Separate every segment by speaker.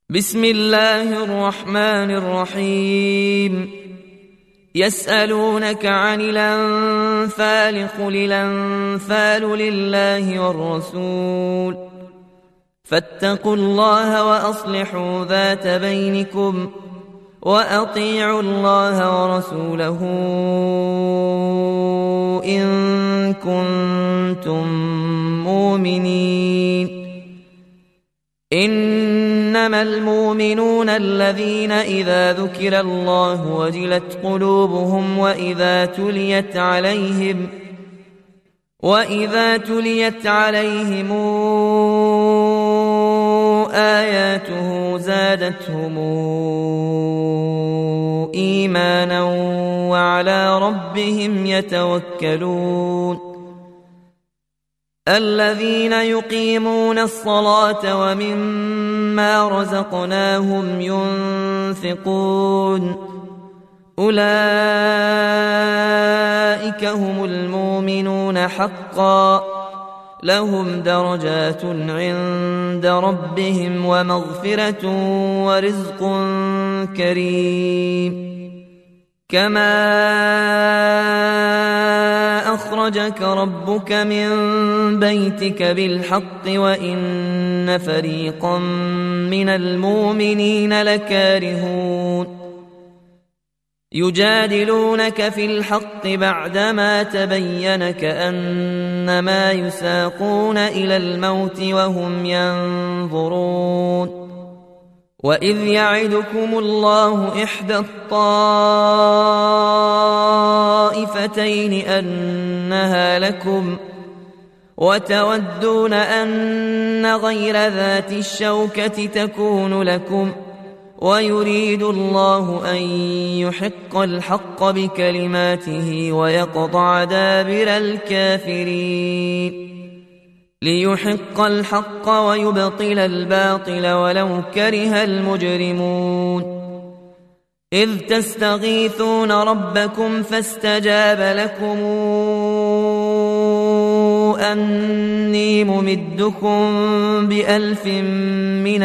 Speaker 1: بسم الله الرحمن الرحيم. يسألونك عن الأنفال قل الأنفال لله والرسول فاتقوا الله وأصلحوا ذات بينكم وأطيعوا الله ورسوله إن كنتم مؤمنين. إنما المؤمنون الذين إذا ذكر الله وجلت قلوبهم وإذا تليت عليهم آياته زادتهم إيمانا وعلى ربهم يتوكلون. الذين يقيمون الصلاة ومما رزقناهم ينفقون أولئك هم المؤمنون حقا لهم درجات عند ربهم ومغفرة ورزق كريم. كما أخرجك ربك من بيتك بالحق وإن فريقا من المؤمنين لكارهون. يجادلونك في الحق بعدما تبين كأنما يساقون إلى الموت وهم ينظرون. وإذ يعدكم الله إحدى الطائفتين أنها لكم وتودون أن غير ذات الشوكة تكون لكم ويريد الله أن يحق الحق بكلماته ويقطع دابر الكافرين ليحق الحق ويبطل الباطل ولو كره المجرمون. إذ تستغيثون ربكم فاستجاب لكم أني ممدكم ب1000 من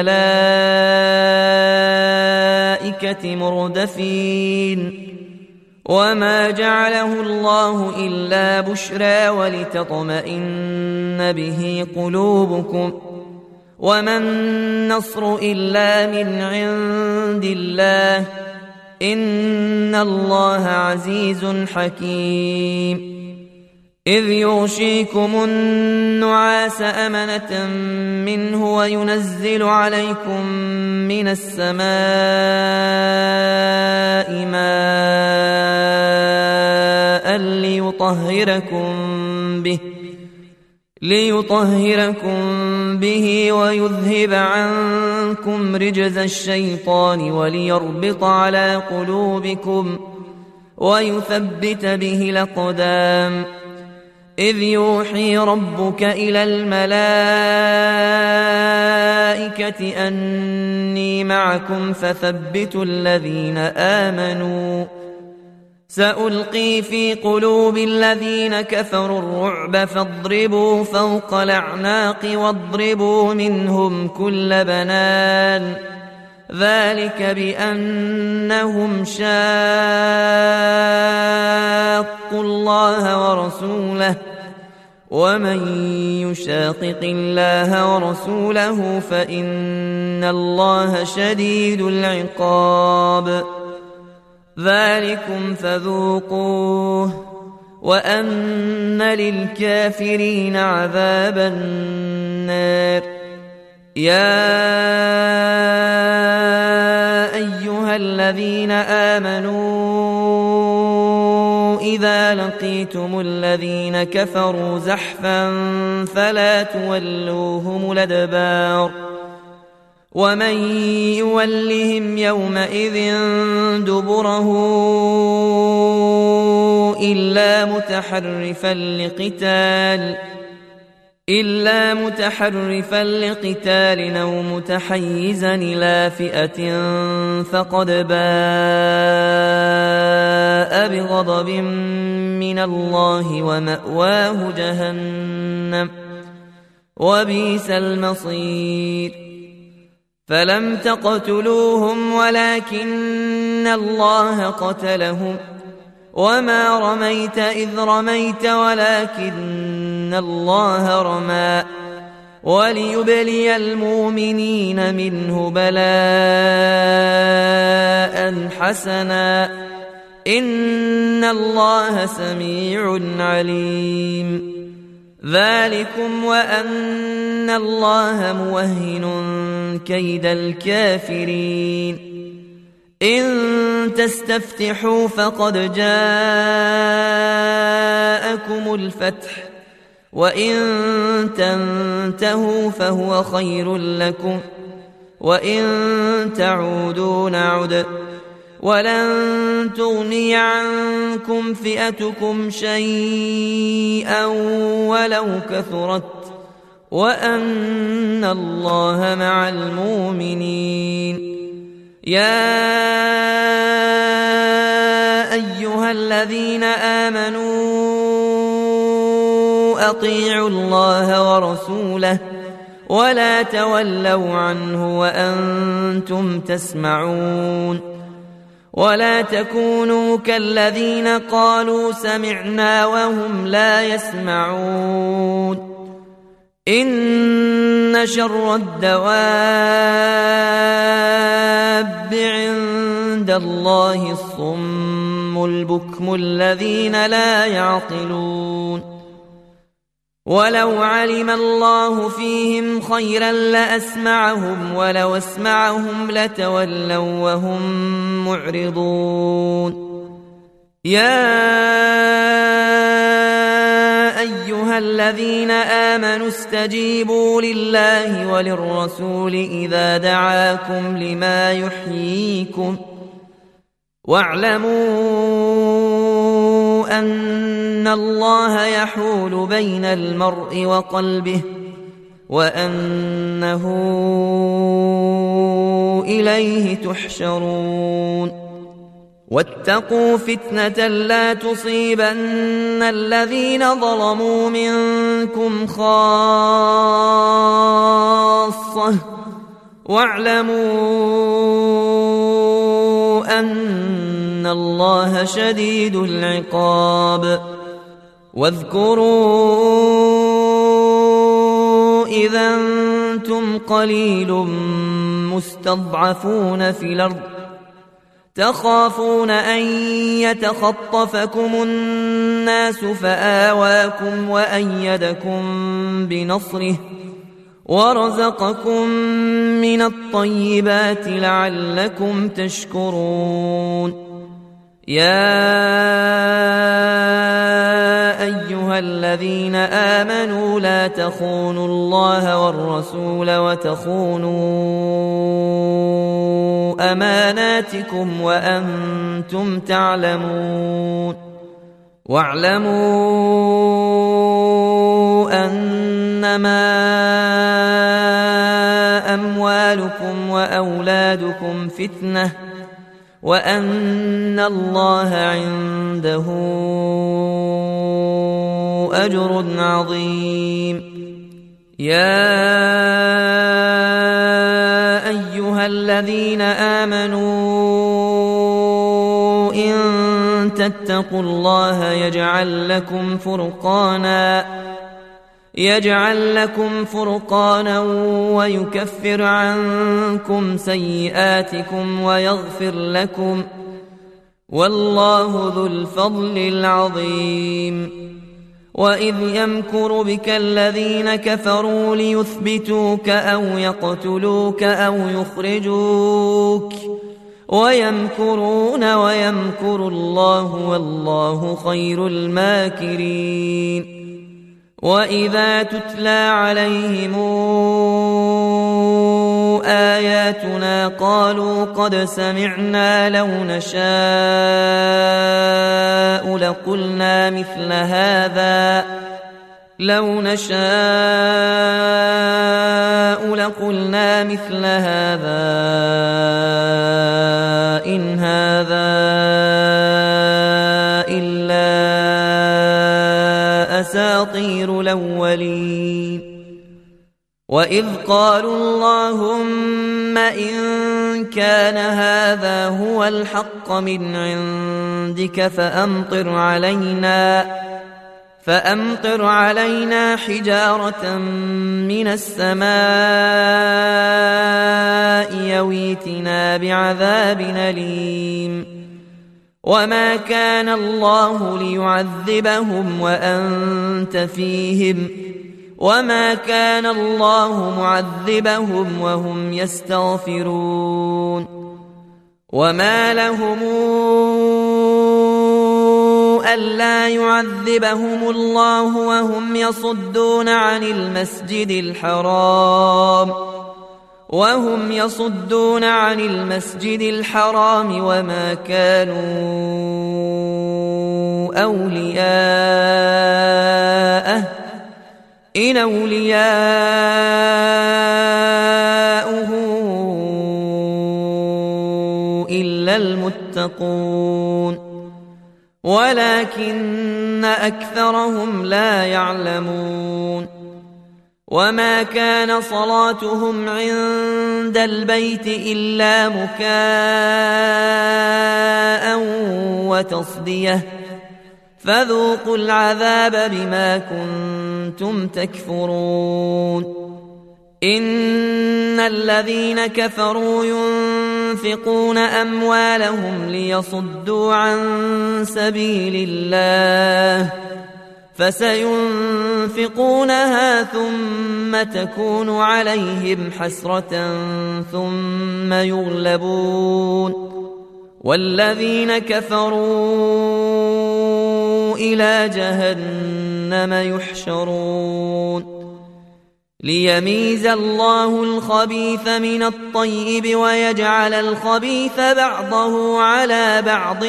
Speaker 1: الملائكة مردفين. وما جعله الله إلا بشرى ولتطمئن به قلوبكم وما النصر إلا من عند الله إن الله عزيز حكيم. إذ يغشيكم النعاس أمنة منه وينزل عليكم من السماء ماء ليطهركم به ويذهب عنكم رجز الشيطان وليربط على قلوبكم ويثبت به الأقدام. إذ يوحي ربك إلى الملائكة أني معكم فثبتوا الذين آمنوا سألقي في قلوب الذين كفروا الرعب فاضربوا فوق الأعناق واضربوا منهم كل بنان ذلك بأنهم شاقوا الله ورسوله ومن يشاقق الله ورسوله فإن الله شديد العقاب. ذلكم فذوقوه وأن للكافرين عذاب النار. يا أيها الذين آمنوا إذا لقيتم الذين كفروا زحفا فلا تولوهم الأدبار ومن يولهم يومئذ دبره إلا متحرفا لقتال أو متحيزا إلى فئة فقد باء بغضب من الله ومأواه جهنم وبئس المصير. فلم تقتلوهم ولكن الله قتلهم وما رميت إذ رميت ولكن الله رمى وليبلي المؤمنين منه بلاء حسنا إن الله سميع عليم ذلكم وأن الله موهن كيد الكافرين إن تستفتحوا فقد جاءكم الفتح وإن تنتهوا فهو خير لكم وإن تعودوا نعد ولن تغني عنكم فئتكم شيئا ولو كثرت وأن الله مع المؤمنين يا أيها الذين آمنوا أطيعوا الله ورسوله ولا تولوا عنه وأنتم تسمعون ولا تكونوا كالذين قالوا سمعنا وهم لا يسمعون إن شر الدواب عند الله الصم البكم الذين لا يعقلون ولو علم الله فيهم خيرا لأسمعهم ولو اسمعهم لتولوا وهم معرضون يا أيها الذين آمنوا استجيبوا لله وللرسول إذا دعاكم لما يحييكم واعلموا أن الله يحول بين المرء وقلبه وأنه إليه تحشرون واتقوا فتنة لا تصيبن الذين ظلموا منكم خاصة واعلموا أن الله شديد العقاب واذكروا إذا أنتم قليل مستضعفون في الأرض تخافون أن يتخطفكم الناس فآواكم وأيدكم بنصره ورزقكم من الطيبات لعلكم تشكرون يا أيها الذين آمنوا لا تخونوا الله والرسول وتخونوا أماناتكم وأنتم تعلمون واعلموا أنما أموالكم وأولادكم فتنة وأن الله عنده أجر عظيم يا أيها الذين آمنوا إن تتقوا الله يجعل لكم فرقانا ويكفر عنكم سيئاتكم ويغفر لكم والله ذو الفضل العظيم وإذ يمكر بك الذين كفروا ليثبتوك أو يقتلوك أو يخرجوك ويمكرون ويمكر الله والله خير الماكرين وإذا تتلى عليهم آياتنا قالوا قد سمعنا لو نشاء لقلنا مثل هذا إن هذا إلا أساطير الأولين وإذ قالوا اللهم إن كان هذا هو الحق من عندك فأمطر علينا حجارة من السماء يويتنا بعذاب أليم وما كان الله ليعذبهم وأنت فيهم وما كان الله معذبهم وهم يستغفرون وما لهم ألا يعذبهم الله وهم يصدون عن المسجد الحرام وما كانوا أولياءه إن أولياؤه إلا المتقون ولكن أكثرهم لا يعلمون وما كان صلاتهم عند البيت إلا مكاء وتصدية فذوقوا العذاب بما كنتم تكفرون إن الذين كفروا ينفقون أموالهم ليصدوا عن سبيل الله فسينفقونها ثم تكون عليهم حسرة ثم يغلبون والذين كفروا إلى جهنم يحشرون ليميز الله الخبيث من الطيب ويجعل الخبيث بعضه على بعض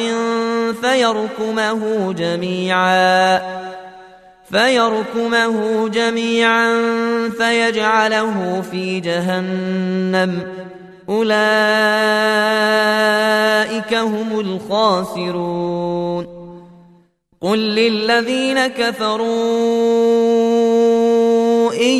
Speaker 1: فيركمه جميعا فيجعله في جهنم أولئك هم الخاسرون قل للذين كفروا إن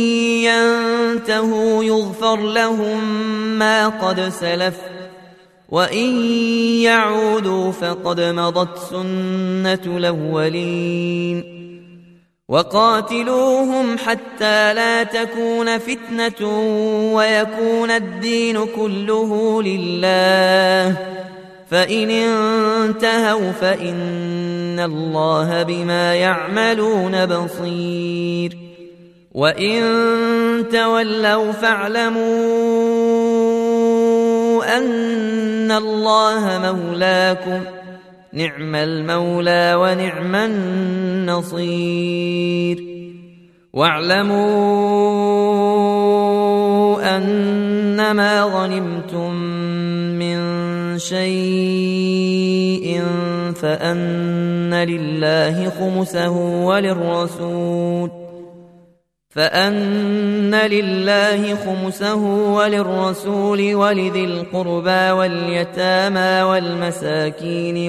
Speaker 1: ينتهوا يغفر لهم ما قد سلف وإن يعودوا فقد مضت سنة الأولين وقاتلوهم حتى لا تكون فتنة ويكون الدين كله لله فإن انتهوا فإن الله بما يعملون بصير وإن تولوا فاعلموا أن الله مولاكم نعم المولى ونعم النصير واعلموا أنما غنمتم من شيء فأن لله خمسه وللرسول ولذي القربى واليتامى والمساكين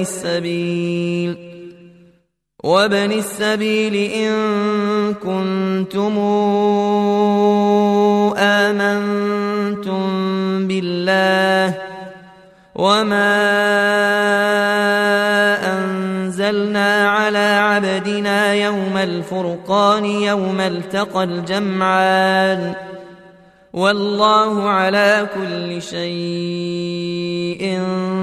Speaker 1: وابن السبيل إن كنتم آمنتم بالله وما أنزلنا على عبدنا يوم الفرقان يوم التقى الجمعان والله على كل شيء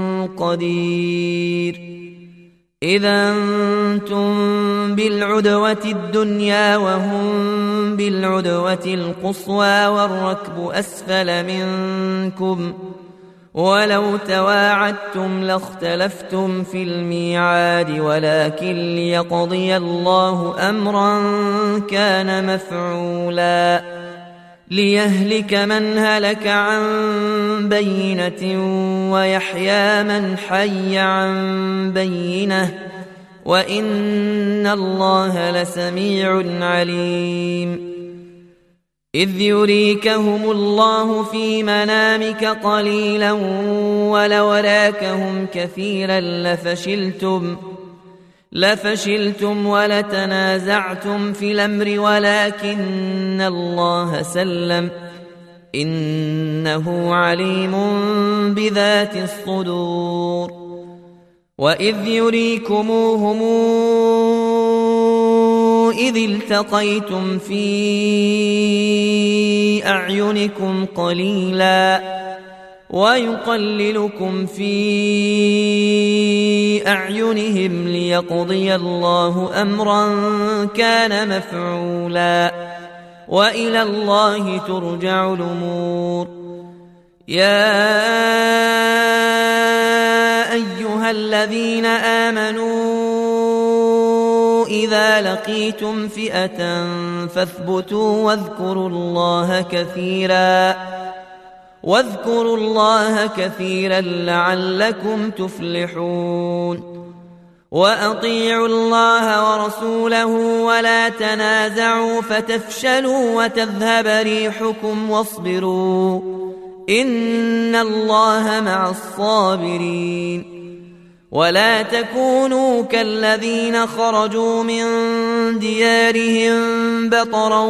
Speaker 1: قدير إذا أنتم بالعدوة الدنيا وهم بالعدوة القصوى والركب أسفل منكم ولو تواعدتم لاختلفتم في الميعاد ولكن ليقضي الله أمرا كان مفعولا ليهلك من هلك عن بينة ويحيى من حي عن بينة وإن الله لسميع عليم إذ يريكهم الله في منامك قليلا ولو راكهم كثيرا لفشلتم ولتنازعتم في الأمر ولكن الله سلم إن إنه عليم بذات الصدور وإذ يريكموهم إذ التقيتم في أعينكم قليلا ويقللكم في أعينهم ليقضي الله أمرا كان مفعولا وإلى الله ترجع الأمور يا أيها الذين آمنوا إذا لقيتم فئة فاثبتوا واذكروا الله كثيرا لعلكم تفلحون وأطيعوا الله ورسوله ولا تنازعوا فتفشلوا وتذهب ريحكم واصبروا إن الله مع الصابرين ولا تكونوا كالذين خرجوا من ديارهم بطرا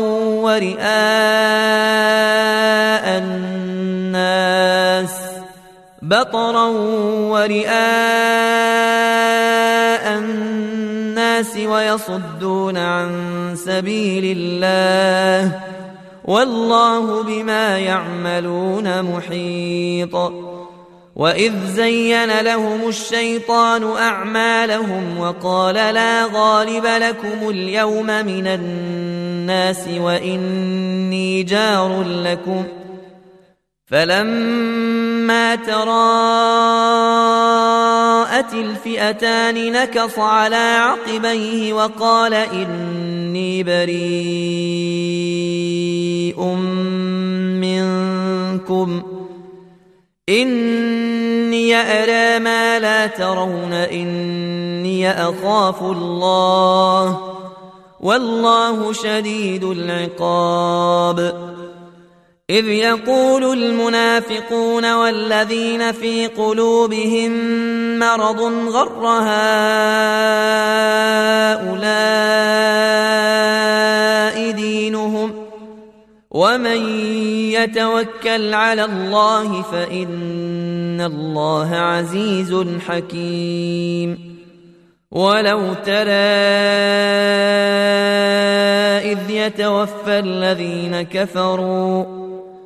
Speaker 1: ورئاء الناس ويصدون عن سبيل الله والله بما يعملون محيط وإذ زين لهم الشيطان أعمالهم وقال لا غالب لكم اليوم من الناس وإني جار لكم فلما تراءت الفئتان نكص على عقبيه وقال إني بريء منكم إني أرى ما لا ترون إني أخاف الله والله شديد العقاب إذ يقول المنافقون والذين في قلوبهم مرض غر هؤلاء دينهم ومن يتوكل على الله فإن الله عزيز حكيم ولو ترى إذ يتوفى الذين كفروا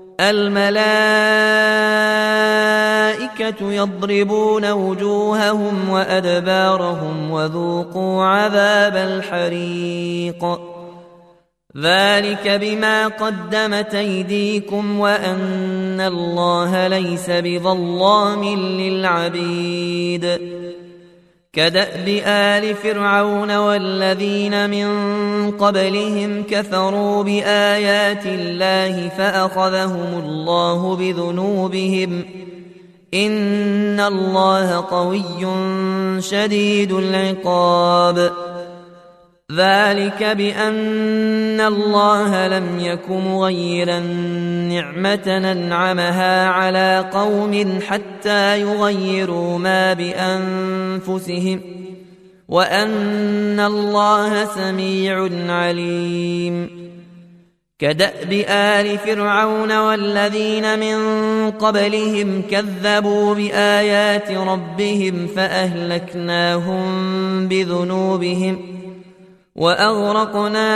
Speaker 1: الملائكة يضربون وجوههم وأدبارهم وذوقوا عذاب الحريق ذلك بما قدمت أيديكم وأن الله ليس بظلام للعبيد كدأب آل فرعون والذين من قبلهم كفروا بآيات الله فأخذهم الله بذنوبهم إن الله قوي شديد العقاب ذلك بأن الله لم يك مغيرا نعمة أنعمها على قوم حتى يغيروا ما بأنفسهم وأن الله سميع عليم كدأب آل فرعون والذين من قبلهم كذبوا بآيات ربهم فأهلكناهم بذنوبهم وأغرقنا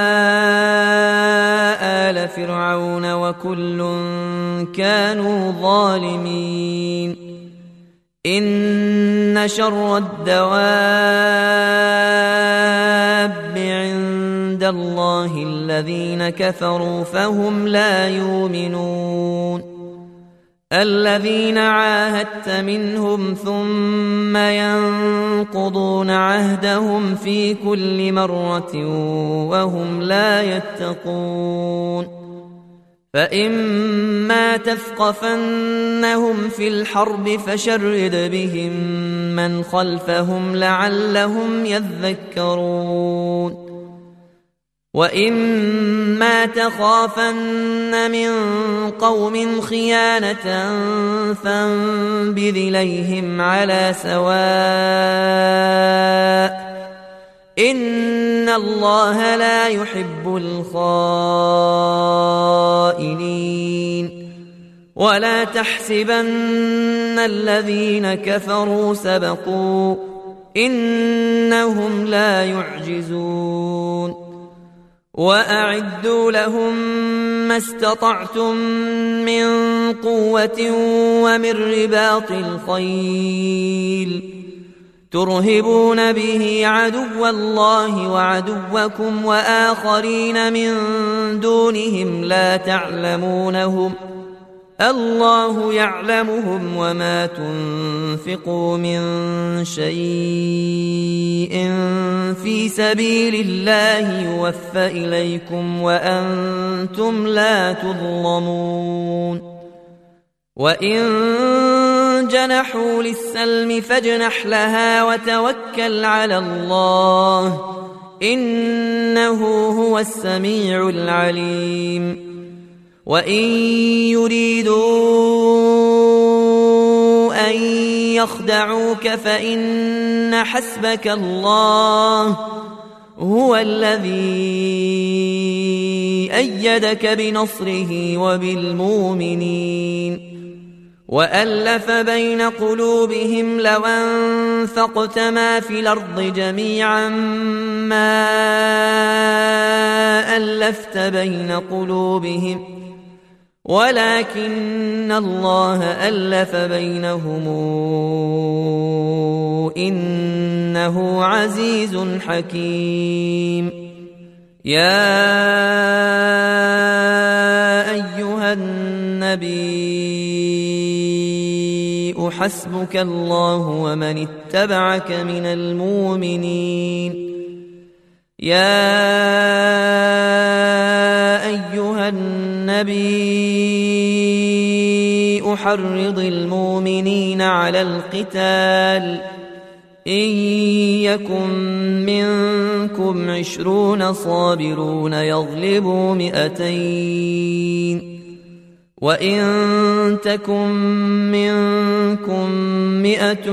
Speaker 1: آل فرعون وكل كانوا ظالمين إن شر الدواب عند الله الذين كفروا فهم لا يؤمنون الذين عاهدت منهم ثم ينقضون عهدهم في كل مرة وهم لا يتقون فإما تثقفنهم في الحرب فشرد بهم من خلفهم لعلهم يذكرون وإما تخافن من قوم خيانة فانبذ إليهم على سواء إن الله لا يحب الخائنين ولا تحسبن الذين كفروا سبقوا إنهم لا يعجزون وأعدوا لهم ما استطعتم من قوة ومن رباط الخيل ترهبون به عدو الله وعدوكم وآخرين من دونهم لا تعلمونهم الله يعلمهم وما تنفقوا من شيء في سبيل الله يوفى إليكم وأنتم لا تظلمون وإن جنحوا للسلم فاجنح لها وتوكل على الله إنه هو السميع العليم وإن يريدوا أن يخدعوك فإن حسبك الله هو الذي أيدك بنصره وبالمؤمنين وألف بين قلوبهم لو أنفقت ما في الأرض جميعا ما ألفت بين قلوبهم ولكن الله ألف بينهم إنه عزيز حكيم يا أيها النبي حسبك الله ومن اتبعك من المؤمنين يا أيها النبي حرض المؤمنين على القتال إن يكن منكم 20 صابرون يغلبوا 200 وإن تكن منكم 100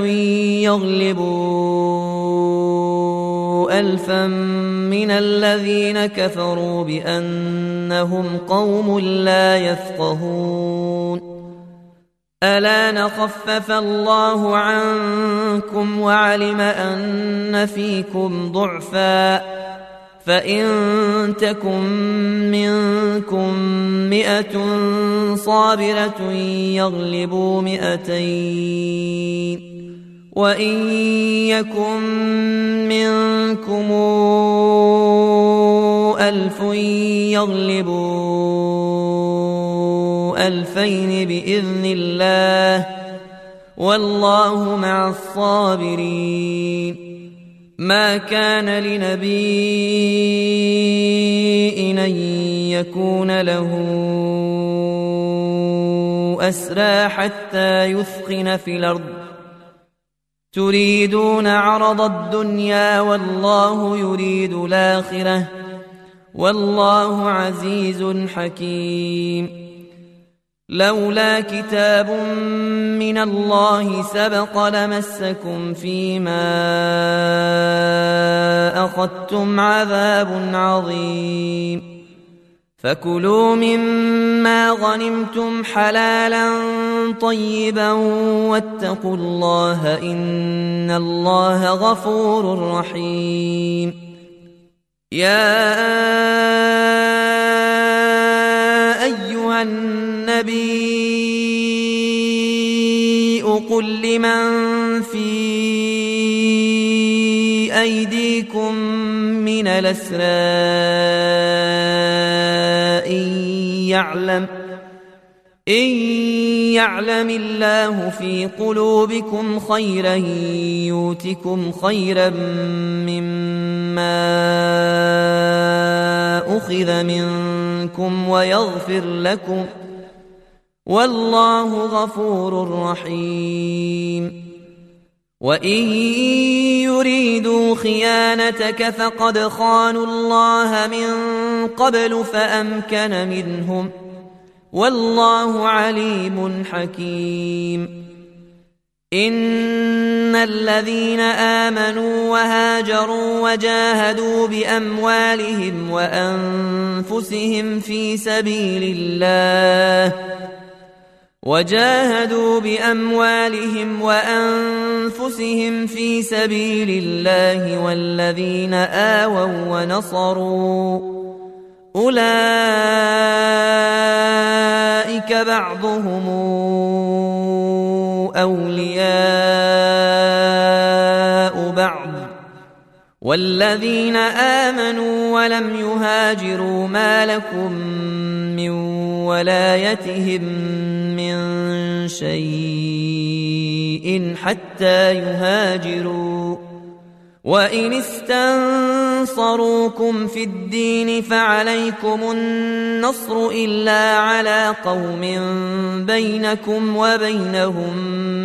Speaker 1: يغلبوا 1000 من الذين كفروا بأنهم قوم لا يفقهون ألا نخفف الله عنكم وعلم أن فيكم ضعفا فإن تكن منكم 100 صابرة يغلبوا 200 وإن يكن منكم 1000 يغلبوا 2000 بإذن الله والله مع الصابرين ما كان لنبي أن يكون له أسرى حتى يثخن في الأرض تريدون عرض الدنيا والله يريد الآخرة والله عزيز حكيم لولا كتاب من الله سبق لمسكم فيما أخذتم عذاب عظيم فكلوا مما غنمتم حلالا طيبا واتقوا الله إن الله غفور رحيم يا أيها النبي قل لمن في أيديكم من الأسرى إن يعلم الله في قلوبكم خيرا يؤتكم خيرا مما أخذ منكم ويغفر لكم والله غفور رحيم وإن يريدوا خيانتك فقد خانوا الله من قبل فأمكن منهم والله عليم حكيم إن الذين آمنوا وهاجروا وجاهدوا بأموالهم وأنفسهم في سبيل الله وجاهدوا بأموالهم وأنفسهم في سبيل الله والذين آووا ونصروا أولئك بعضهم أولياء بعض والذين آمنوا ولم يهاجروا ما لكم من ولايتهم من شيء حتى يهاجروا وإن استنصروكم في الدين فعليكم النصر إلا على قوم بينكم وبينهم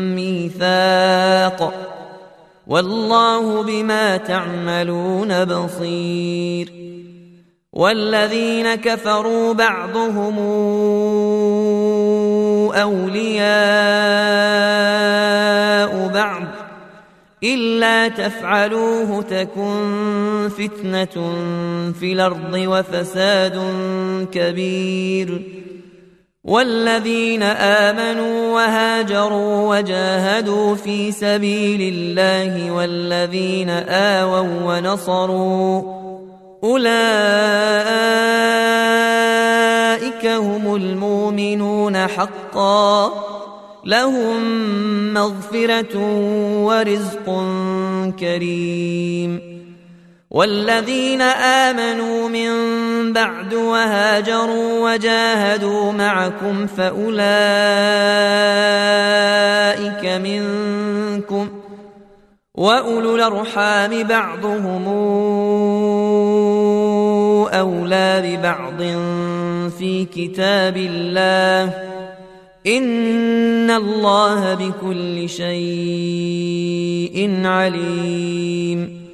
Speaker 1: ميثاق والله بما تعملون بصير والذين كفروا بعضهم أولياء بعض إلا تفعلوه تكن فتنة في الأرض وفساد كبير والذين آمنوا وهاجروا وجاهدوا في سبيل الله والذين آووا ونصروا أولئك هم المؤمنون حقا لهم مغفرة ورزق كريم والذين آمنوا من بعد وهاجروا وجاهدوا معكم فأولئك منكم وأولو الأرحام بعضهم أولى ببعض في كتاب الله إن الله بكل شيء عليم